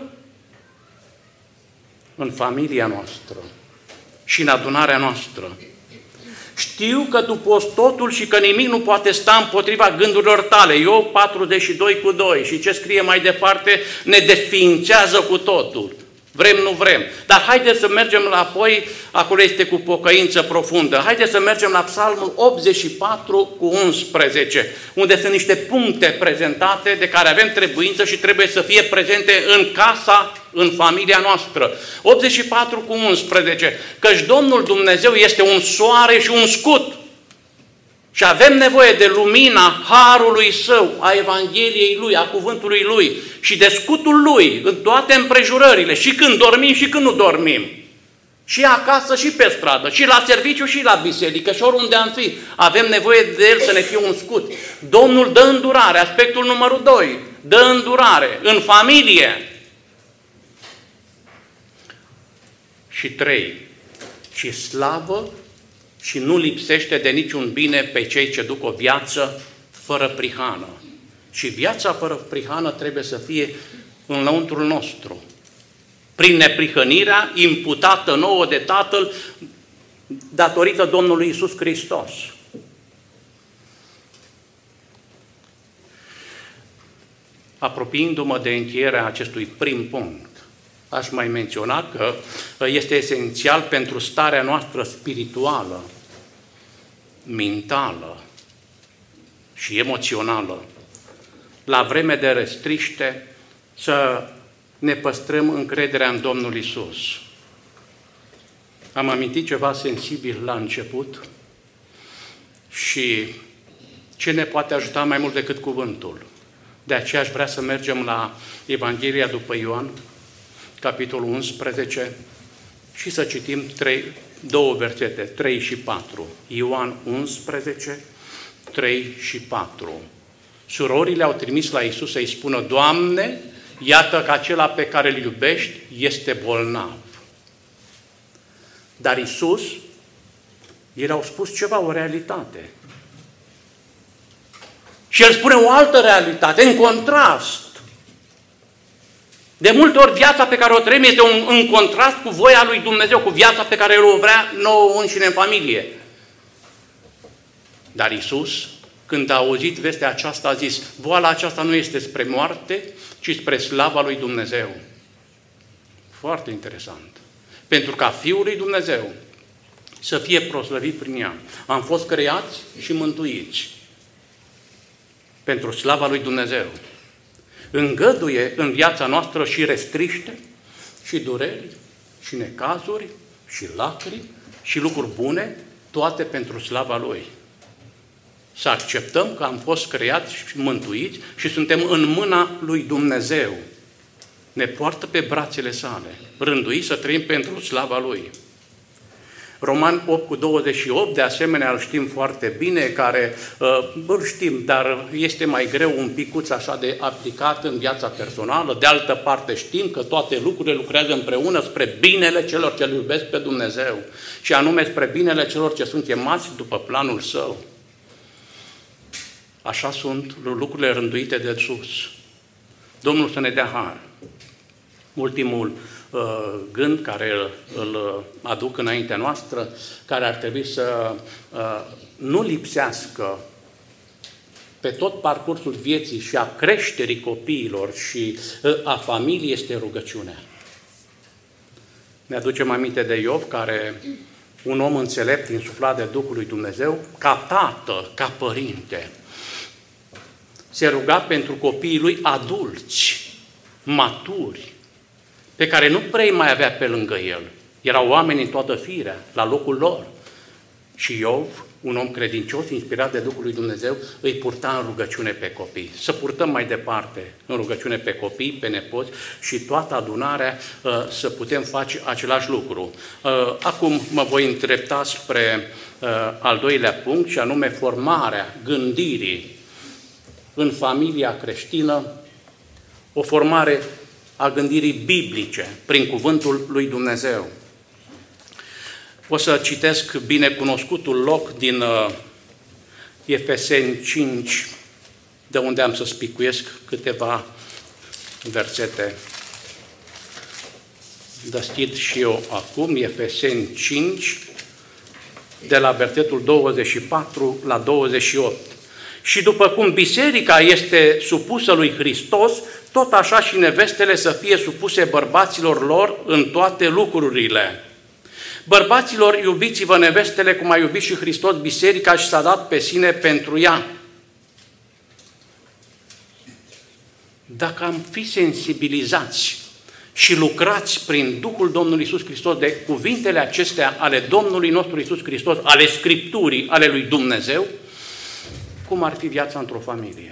în familia noastră și în adunarea noastră. Știu că tu poți totul și că nimic nu poate sta împotriva gândurilor tale. Iov 42 cu 2. Și ce scrie mai departe ne desființează cu totul. Vrem, nu vrem. Dar haideți să mergem apoi, acolo este cu pocăință profundă. Haideți să mergem la Psalmul 84 cu 11, unde sunt niște puncte prezentate de care avem trebuință și trebuie să fie prezente în casa, în familia noastră. 84 cu 11, căci Domnul Dumnezeu este un soare și un scut. Și avem nevoie de lumina harului Său, a Evangheliei Lui, a cuvântului Lui și de scutul Lui în toate împrejurările, și când dormim și când nu dormim. Și acasă și pe stradă, și la serviciu și la biserică, și oriunde am fi. Avem nevoie de El să ne fie un scut. Domnul dă îndurare, aspectul numărul 2, dă îndurare în familie. Și 3, și slavă și nu lipsește de niciun bine pe cei ce duc o viață fără prihană. Și viața fără prihană trebuie să fie în lăuntrul nostru. Prin neprihănirea imputată nouă de Tatăl datorită Domnului Iisus Hristos. Apropiindu-mă de încheierea acestui prim punct, aș mai menționa că este esențial pentru starea noastră spirituală, mentală și emoțională, la vreme de restriște, să ne păstrăm încrederea în Domnul Iisus. Am amintit ceva sensibil la început și ce ne poate ajuta mai mult decât cuvântul. De aceea aș vrea să mergem la Evanghelia după Ioan, capitolul 11, și să citim două versete, 3 și 4. Ioan 11, 3 și 4. Surorile au trimis la Iisus să-i spună: Doamne, iată că acela pe care îl iubești este bolnav. Dar Iisus, ei au spus ceva, o realitate. Și El spune o altă realitate, în contrast. De multe ori viața pe care o trăim este în contrast cu voia lui Dumnezeu, cu viața pe care El o vrea nouă înșine în familie. Dar Iisus, când a auzit vestea aceasta, a zis: boala aceasta nu este spre moarte, ci spre slava lui Dumnezeu. Foarte interesant. Pentru ca Fiul lui Dumnezeu să fie proslăvit prin ea. Am fost creați și mântuiți pentru slava lui Dumnezeu. Îngăduie în viața noastră și restriște, și dureri, și necazuri, și lacrimi, și lucruri bune, toate pentru slava Lui. Să acceptăm că am fost creați și mântuiți și suntem în mâna lui Dumnezeu. Ne poartă pe brațele sale, rânduiți să trăim pentru slava Lui. Roman 8 cu 28, de asemenea, îl știm foarte bine, care îl știm, dar este mai greu un picuț așa de aplicat în viața personală. De altă parte știm că toate lucrurile lucrează împreună spre binele celor ce îl iubesc pe Dumnezeu și anume spre binele celor ce sunt chemați după planul Său. Așa sunt lucrurile rânduite de sus. Domnul să ne dea har. Ultimul gând care îl aduc înaintea noastră, care ar trebui să nu lipsească pe tot parcursul vieții și a creșterii copiilor și a familiei, este rugăciunea. Ne aducem aminte de Iov, care, un om înțelept, insuflat de Duhul lui Dumnezeu, ca tată, ca părinte, se ruga pentru copiii lui adulți, maturi, pe care nu prea mai avea pe lângă el. Erau oameni în toată firea, la locul lor. Și Iov, un om credincios, inspirat de Duhul lui Dumnezeu, îi purta în rugăciune pe copii. Să purtăm mai departe în rugăciune pe copii, pe nepoți și toată adunarea să putem face același lucru. Acum mă voi îndrepta spre al doilea punct, și anume formarea gândirii în familia creștină, o formare a gândirii biblice, prin cuvântul lui Dumnezeu. O să citesc binecunoscutul loc din Efeseni 5, de unde am să spicuiesc câteva versete. Deschid și eu acum, Efeseni 5, de la versetul 24 la 28. Și după cum biserica este supusă lui Hristos, tot așa și nevestele să fie supuse bărbaților lor în toate lucrurile. Bărbaților, iubiți-vă nevestele cum a iubit și Hristos biserica și s-a dat pe sine pentru ea. Dacă am fi sensibilizați și lucrați prin Duhul Domnului Iisus Hristos de cuvintele acestea ale Domnului nostru Iisus Hristos, ale Scripturii, ale lui Dumnezeu, cum ar fi viața într-o familie?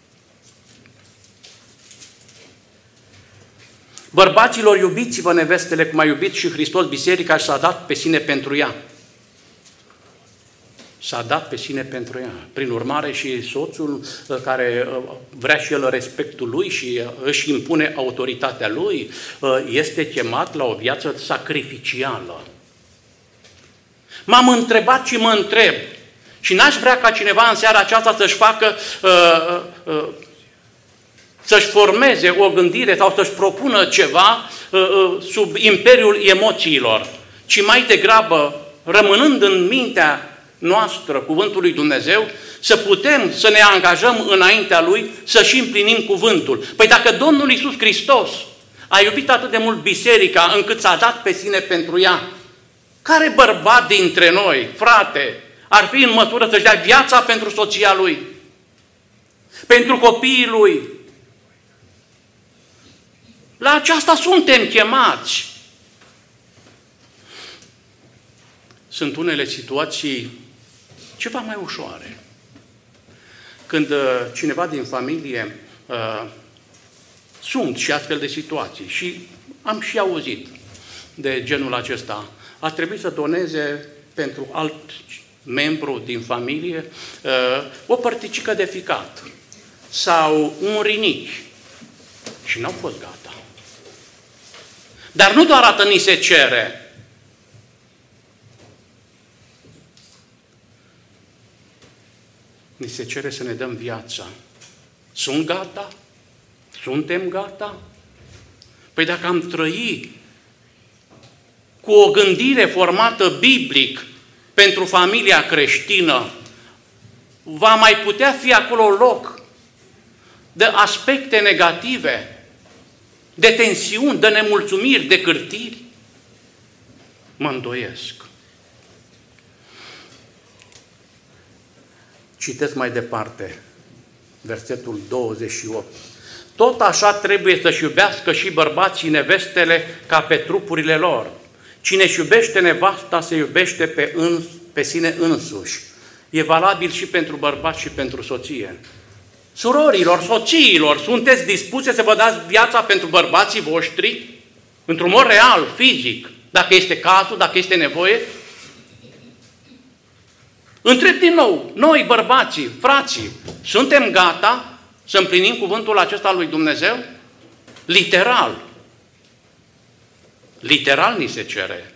Bărbaților, iubiți-vă nevestele cum a iubit și Hristos biserica și s-a dat pe sine pentru ea. S-a dat pe sine pentru ea. Prin urmare și soțul care vrea și el respectul lui și își impune autoritatea lui, este chemat la o viață sacrificială. M-am întrebat și mă întreb și n-aș vrea ca cineva în seara aceasta să-și facă, să-și formeze o gândire sau să-și propună ceva sub imperiul emoțiilor, ci mai degrabă, rămânând în mintea noastră cuvântul lui Dumnezeu, să putem să ne angajăm înaintea Lui, să și împlinim cuvântul. Păi dacă Domnul Iisus Hristos a iubit atât de mult biserica încât s-a dat pe sine pentru ea, care bărbat dintre noi, frate, ar fi în măsură să-și dea viața pentru soția lui, pentru copiii lui? La aceasta suntem chemați. Sunt unele situații ceva mai ușoare. Când cineva din familie, sunt și astfel de situații și am și auzit de genul acesta, a trebuit să doneze pentru alt membru din familie o părticică de ficat sau un rinichi și n-au fost gata. Dar nu doar atât ni se cere. Ni se cere să ne dăm viața. Sunt gata? Suntem gata? Păi dacă am trăit cu o gândire formată biblic pentru familia creștină, va mai putea fi acolo loc de aspecte negative, de tensiuni, de nemulțumiri, de cârtiri? Mă îndoiesc. Citesc mai departe, versetul 28. Tot așa trebuie să-și iubească și bărbații nevestele ca pe trupurile lor. Cine își iubește nevasta se iubește pe sine însuși. E valabil și pentru bărbați și pentru soție. Surorilor, soțiilor, sunteți dispuse să vă dați viața pentru bărbații voștri? Într-un mod real, fizic, dacă este cazul, dacă este nevoie? Întreb din nou, noi bărbații, frații, suntem gata să împlinim cuvântul acesta al lui Dumnezeu? Literal. Literal ni se cere.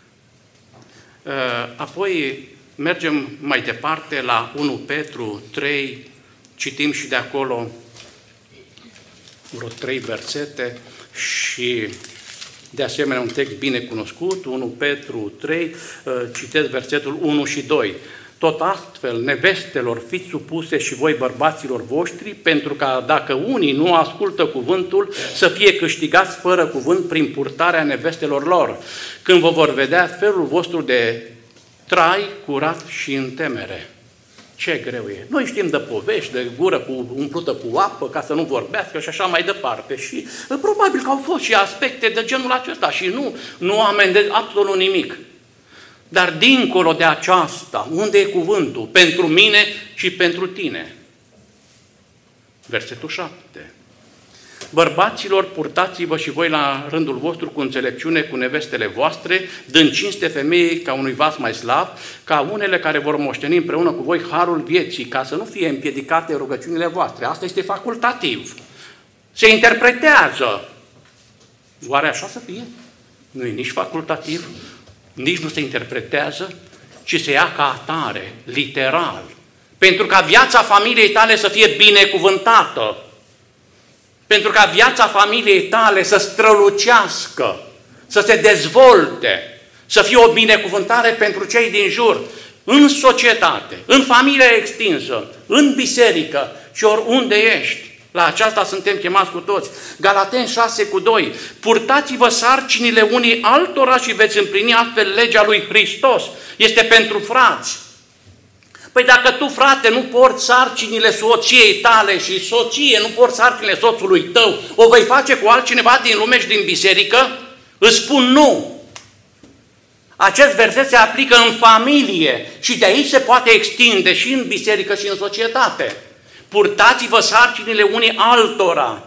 Apoi mergem mai departe la 1 Petru 3, citim și de acolo vreo 3 versete și de asemenea un text bine cunoscut, 1 Petru 3, citesc versetul 1 și 2. Tot astfel, nevestelor, fiți supuse și voi bărbaților voștri, pentru că dacă unii nu ascultă cuvântul, să fie câștigați fără cuvânt prin purtarea nevestelor lor, când vă vor vedea felul vostru de trai curat și în temere. Ce greu e! Noi știm de povești, de gură umplută cu apă, ca să nu vorbească și așa mai departe. Și probabil că au fost și aspecte de genul acesta și nu amendez absolut nimic. Dar dincolo de aceasta, unde e cuvântul? Pentru mine și pentru tine. Versetul 7. Bărbaților, purtați-vă și voi la rândul vostru cu înțelepciune cu nevestele voastre, dând cinste femeii ca unui vas mai slab, ca unele care vor moșteni împreună cu voi harul vieții, ca să nu fie împiedicate rugăciunile voastre. Asta este facultativ. Se interpretează. Oare așa să fie? Nu e nici facultativ, nici nu se interpretează, ci se ia ca atare, literal. Pentru ca viața familiei tale să fie binecuvântată. Pentru ca viața familiei tale să strălucească, să se dezvolte, să fie o binecuvântare pentru cei din jur, în societate, în familia extinsă, în biserică și oriunde ești, La aceasta suntem chemați cu toți. Galateni 6:2. Purtați-vă sarcinile unii altora și veți împlini astfel legea lui Hristos. Este pentru frați. Păi dacă tu, frate, nu porți sarcinile soției tale și soție nu porți sarcinile soțului tău, o vei face cu altcineva din lume și din biserică? Îți spun nu. Acest verset se aplică în familie și de aici se poate extinde și în biserică și în societate. Purtați-vă sarcinile unii altora.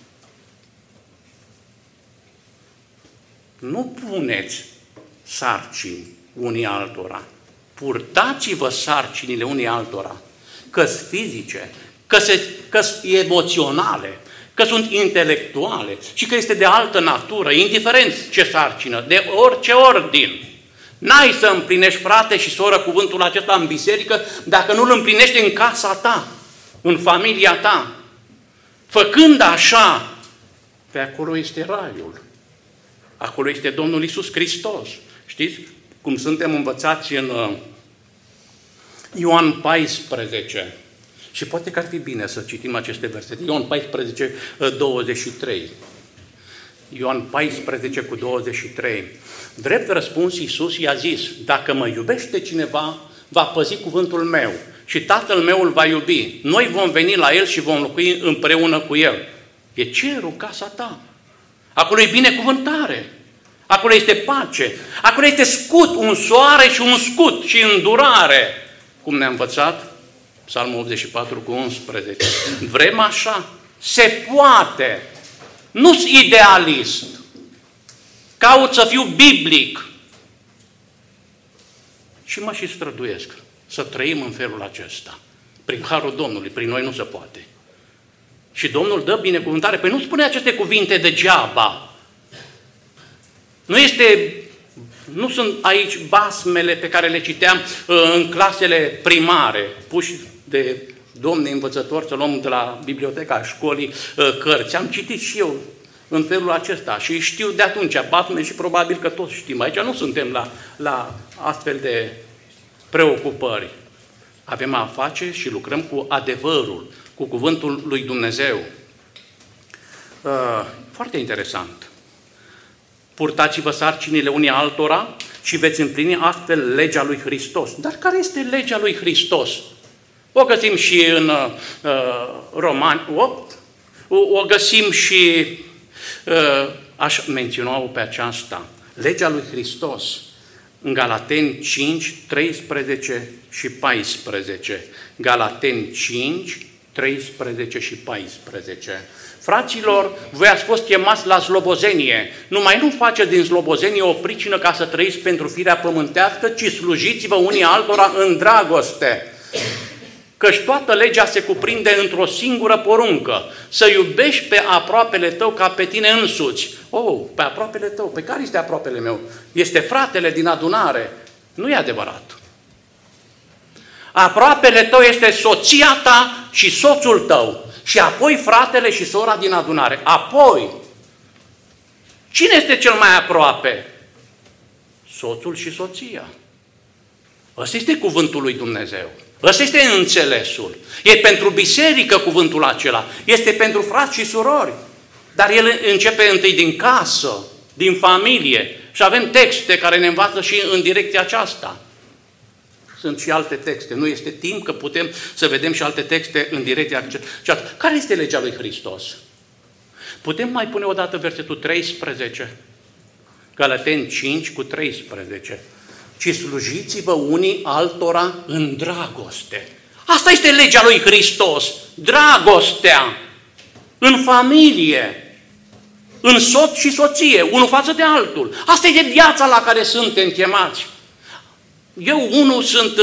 Nu puneți sarcini unii altora. Purtați-vă sarcinile unii altora. Că-s fizice, că-s emoționale, că sunt intelectuale și că este de altă natură, indiferent ce sarcină, de orice ordin. N-ai să împlinești, frate și soră, cuvântul acesta în biserică dacă nu îl împlinești în casa ta, în familia ta. Făcând așa, pe acolo este raiul. Acolo este Domnul Iisus Hristos. Știți cum suntem învățați în Ioan 14. Și poate că ar fi bine să citim aceste versete. Ioan 14, 23. Ioan 14 cu 23. Drept răspuns, Iisus i-a zis: dacă mă iubește cineva, va păzi cuvântul meu și Tatăl meu îl va iubi. Noi vom veni la el și vom locui împreună cu el. E cerul, casa ta. Acolo e binecuvântare. Acolo este pace. Acolo este scut, un soare și un scut și îndurare. Cum ne-a învățat Psalmul 84 cu 11. Vrem așa? Se poate. Nu-s idealist. Caut să fiu biblic. Și mă și străduiesc să trăim în felul acesta. Prin harul Domnului, prin noi nu se poate. Și Domnul dă binecuvântare. Păi nu spune aceste cuvinte degeaba. Nu sunt aici basmele pe care le citeam în clasele primare, puși de domni învățători să luăm de la biblioteca școlii cărți. Am citit și eu în felul acesta și știu de atunci basme și probabil că toți știm. Aici nu suntem la astfel de preocupări. Avem a face și lucrăm cu adevărul, cu cuvântul lui Dumnezeu. Foarte interesant. Purtați-vă sarcinile unii altora și veți împlini astfel legea lui Hristos. Dar care este legea lui Hristos? O găsim și în Romani 8, o găsim și, aș menționa-o pe aceasta, legea lui Hristos, în Galateni 5, 13 și 14. Galateni 5, 13 și 14. Fraților, voi ați fost chemați la slobozenie. Numai nu faceți din slobozenie o pricină ca să trăiți pentru firea pământească, ci slujiți-vă unii altora în dragoste. Căci toată legea se cuprinde într-o singură poruncă, să iubești pe aproapele tău ca pe tine însuți. Pe aproapele tău, pe care este aproapele meu? Este fratele din adunare. Nu e adevărat. Aproapele tău este soția ta și soțul tău. Și apoi fratele și sora din adunare. Apoi, cine este cel mai aproape? Soțul și soția. Ăsta este cuvântul lui Dumnezeu. Ăsta este înțelesul. E pentru biserică cuvântul acela. Este pentru frați și surori. Dar el începe întâi din casă, din familie. Și avem texte care ne învață și în direcția aceasta. Sunt și alte texte. Nu este timp că putem să vedem și alte texte în direcția aceasta. Care este legea lui Hristos? Putem mai pune o dată versetul 13? Galateni 5 cu 13. Ci slujiți-vă unii altora în dragoste. Asta este legea lui Hristos. Dragostea. În familie. În soț și soție. Unul față de altul. Asta e viața la care suntem chemați. Eu, unul, sunt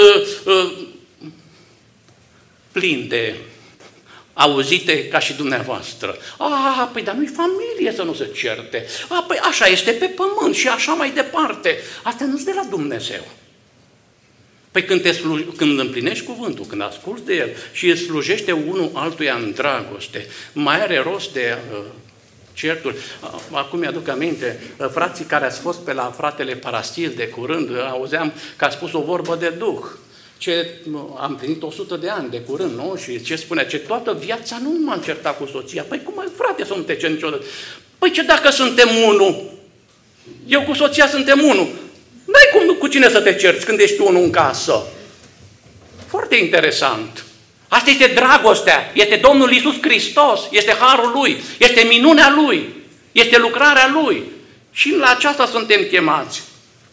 plin de auzite ca și dumneavoastră. Păi dar nu-i familie să nu se certe. Păi așa este pe pământ și așa mai departe. Astea nu-s de la Dumnezeu. Păi când împlinești cuvântul, când asculți de el și îți slujește unul altuia în dragoste, mai are rost de certuri. Acum mi-aduc aminte, frații care ați fost pe la fratele Paraschil de curând, auzeam că a spus o vorbă de Duh. am plinit 100 de ani de curând, nu? Și ce spunea? Ce toată viața nu m-am certat cu soția. Păi cum, frate, să nu te ceri niciodată? Păi ce dacă suntem unul? Eu cu soția suntem unul. N-ai cum cu cine să te cerți când ești unul în casă. Foarte interesant. Asta este dragostea, este Domnul Iisus Hristos, este harul Lui, este minunea Lui, este lucrarea Lui. Și la aceasta suntem chemați.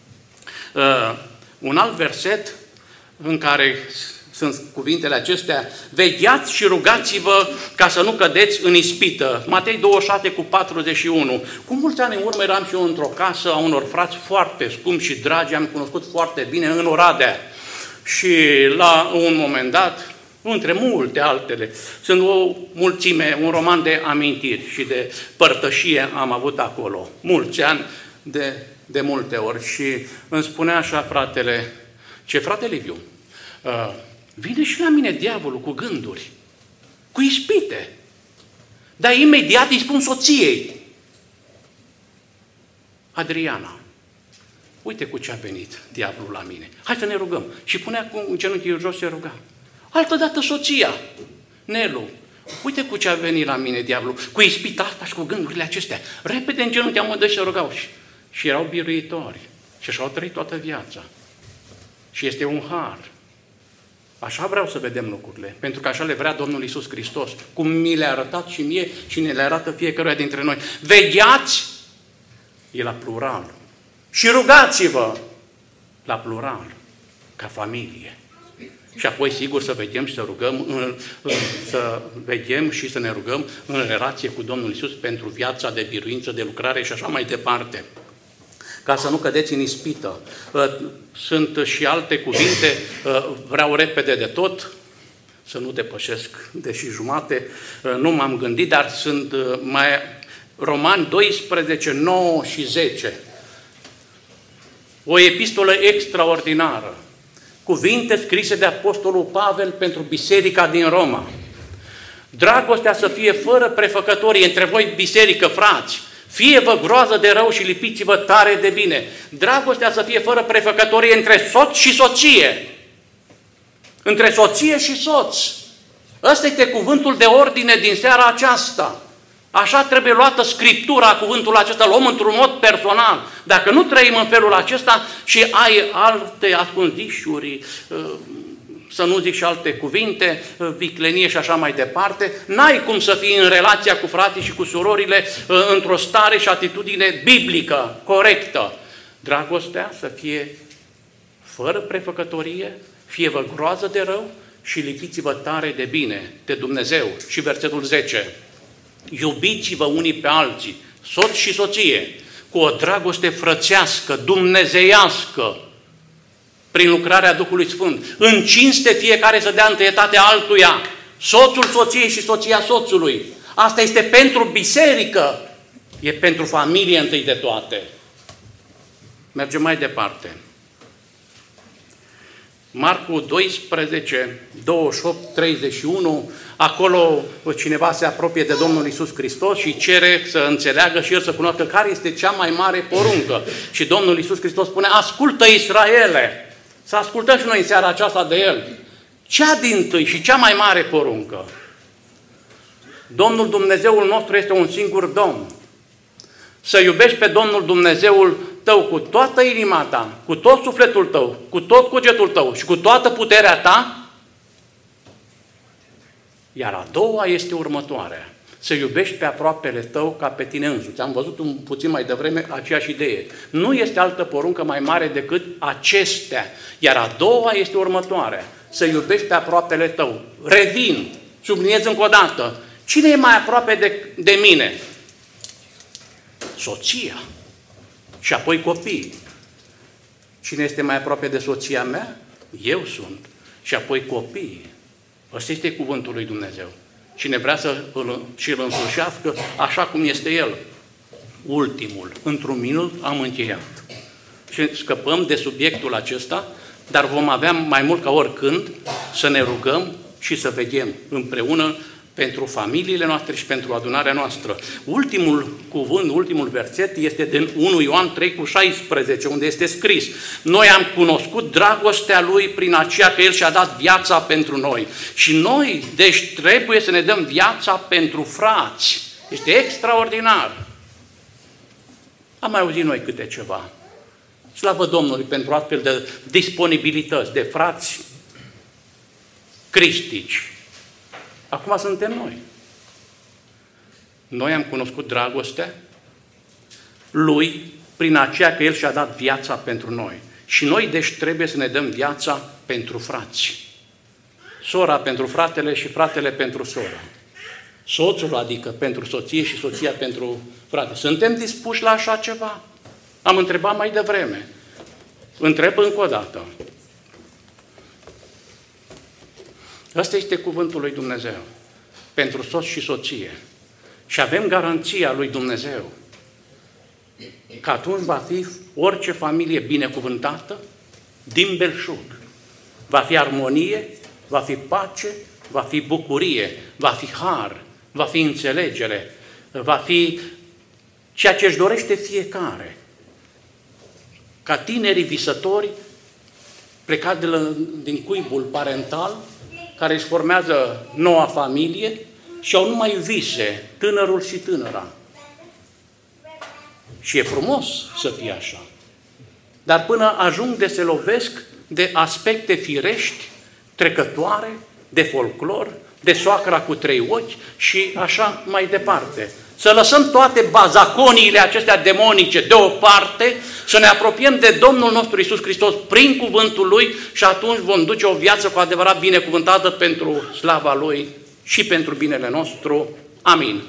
Un alt verset în care sunt cuvintele acestea: vegheați și rugați-vă ca să nu cădeți în ispită. Matei 26:41. Cu mulți ani în urmă eram și eu într-o casă a unor frați foarte scumpi și dragi, am cunoscut foarte bine în Oradea. Și la un moment dat, între multe altele, sunt o mulțime, un roman de amintiri și de părtășie am avut acolo. Mulți ani de multe ori. Și îmi spunea așa fratele, frate Liviu, vine și la mine diavolul cu gânduri, cu ispite. Dar imediat îi spun soției: Adriana, uite cu ce a venit diavolul la mine. Hai să ne rugăm. Și punea cu genunchii jos și se ruga. Altădată soția: Nelu, uite cu ce a venit la mine diavolul, cu ispita asta și cu gândurile acestea. Repede în genunchi amândoi se rugau și erau biruitori. Și așa au trăit toată viața. Și este un har. Așa vreau să vedem lucrurile, pentru că așa le vrea Domnul Iisus Hristos, cum mi le-a arătat și mie și ne le arată fiecăruia dintre noi. Vegheați, e la plural, și rugați-vă, la plural, ca familie. Și apoi, sigur, să veghem și să rugăm, să veghem și să ne rugăm în relație cu Domnul Iisus pentru viața de biruință, de lucrare și așa mai departe. Ca să nu cădeți în ispită. Sunt și alte cuvinte, vreau repede de tot, să nu depășesc deși jumate, nu m-am gândit, dar sunt mai Romani 12, 9 și 10. O epistolă extraordinară. Cuvinte scrise de Apostolul Pavel pentru biserica din Roma. Dragostea să fie fără prefăcătorie între voi, biserică, frați. Fie-vă groază de rău și lipiți-vă tare de bine. Dragostea să fie fără prefăcătorie între soț și soție. Între soție și soț. Ăsta este cuvântul de ordine din seara aceasta. Așa trebuie luată Scriptura, cuvântul acesta, luăm într-un mod personal. Dacă nu trăim în felul acesta și ai alte ascunzișuri, să nu zic și alte cuvinte, viclenie și așa mai departe, n-ai cum să fii în relația cu frații și cu surorile într-o stare și atitudine biblică, corectă. Dragostea să fie fără prefăcătorie, fie-vă groază de rău și lipiți-vă tare de bine, de Dumnezeu. Și versetul 10. Iubiți-vă unii pe alții, soț și soție, cu o dragoste frățească, dumnezeiască, prin lucrarea Duhului Sfânt. În cinste fiecare să dea întâietate altuia, soțul soției și soția soțului. Asta este pentru biserică, e pentru familie întâi de toate. Mergem mai departe. Marcu 12, 28, 31, acolo cineva se apropie de Domnul Iisus Hristos și cere să înțeleagă și el să cunoască care este cea mai mare poruncă. Și Domnul Iisus Hristos spune: ascultă, Israele! Să ascultăm și noi în seara aceasta de el. Cea dintâi și cea mai mare poruncă. Domnul Dumnezeul nostru este un singur Domn. Să iubești pe Domnul Dumnezeul tău cu toată inima ta, cu tot sufletul tău, cu tot cugetul tău și cu toată puterea ta. Iar a doua este următoarea: să iubești pe aproapele tău ca pe tine însuți. Am văzut puțin mai devreme aceeași idee. Nu este altă poruncă mai mare decât acestea. Iar a doua este următoarea: să iubești pe aproapele tău. Revin, subliniez încă o dată. Cine e mai aproape de mine? Soția. Și apoi copiii. Cine este mai aproape de soția mea? Eu sunt. Și apoi copiii. Ăsta este cuvântul lui Dumnezeu. Cine vrea să îl însușească așa cum este el. Ultimul. Într-un minut am încheiat. Și scăpăm de subiectul acesta, dar vom avea mai mult ca oricând să ne rugăm și să veghem împreună pentru familiile noastre și pentru adunarea noastră. Ultimul cuvânt, ultimul verset este din 1 Ioan 3,16, unde este scris: noi am cunoscut dragostea Lui prin aceea că El și-a dat viața pentru noi. Și noi, deci, trebuie să ne dăm viața pentru frați. Este extraordinar. Am mai auzit noi câte ceva. Slavă Domnului pentru astfel de disponibilități, de frați cristici. Acum suntem noi. Noi am cunoscut dragostea Lui prin aceea că El și-a dat viața pentru noi. Și noi, deci, trebuie să ne dăm viața pentru frați. Sora pentru fratele și fratele pentru sora. Soțul, adică pentru soție și soția pentru frate. Suntem dispuși la așa ceva? Am întrebat mai devreme. Întreb încă o dată. Ăsta este cuvântul lui Dumnezeu pentru soț și soție. Și avem garanția lui Dumnezeu că atunci va fi orice familie binecuvântată din belșug. Va fi armonie, va fi pace, va fi bucurie, va fi har, va fi înțelegere, va fi ceea ce își dorește fiecare. Ca tinerii visători plecați din cuibul parental, care își formează noua familie și au numai vise, tânărul și tânăra. Și e frumos să fie așa. Dar până ajung de se lovesc de aspecte firești, trecătoare, de folclor, de soacra cu 3 ochi și așa mai departe. Să lăsăm toate bazaconiile acestea demonice deoparte, să ne apropiem de Domnul nostru Iisus Hristos prin cuvântul Lui și atunci vom duce o viață cu adevărat binecuvântată pentru slava Lui și pentru binele nostru. Amin.